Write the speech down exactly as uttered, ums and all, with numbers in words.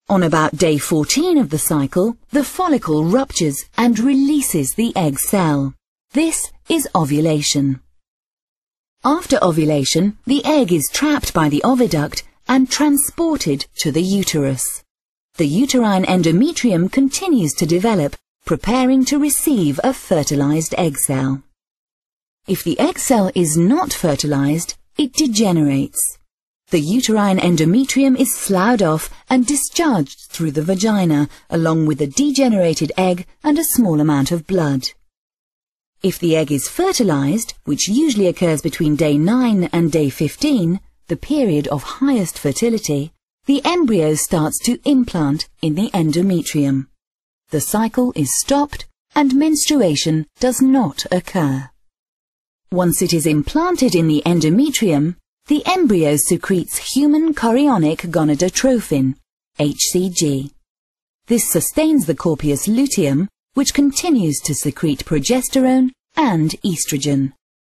On about day fourteen of the cycle, the follicle ruptures and releases the egg cell. This is ovulation. After ovulation, the egg is trapped by the oviduct and transported to the uterus. The uterine endometrium continues to develop, preparing to receive a fertilized egg cell. If the egg cell is not fertilized, it degenerates. The uterine endometrium is sloughed off and discharged through the vagina, along with a degenerated egg and a small amount of blood. If the egg is fertilized, which usually occurs between day nine and day fifteen, the period of highest fertility, the embryo starts to implant in the endometrium. The cycle is stopped and menstruation does not occur. Once it is implanted in the endometrium, the embryo secretes human chorionic gonadotrophin, H C G. This sustains the corpus luteum, which continues to secrete progesterone and estrogen.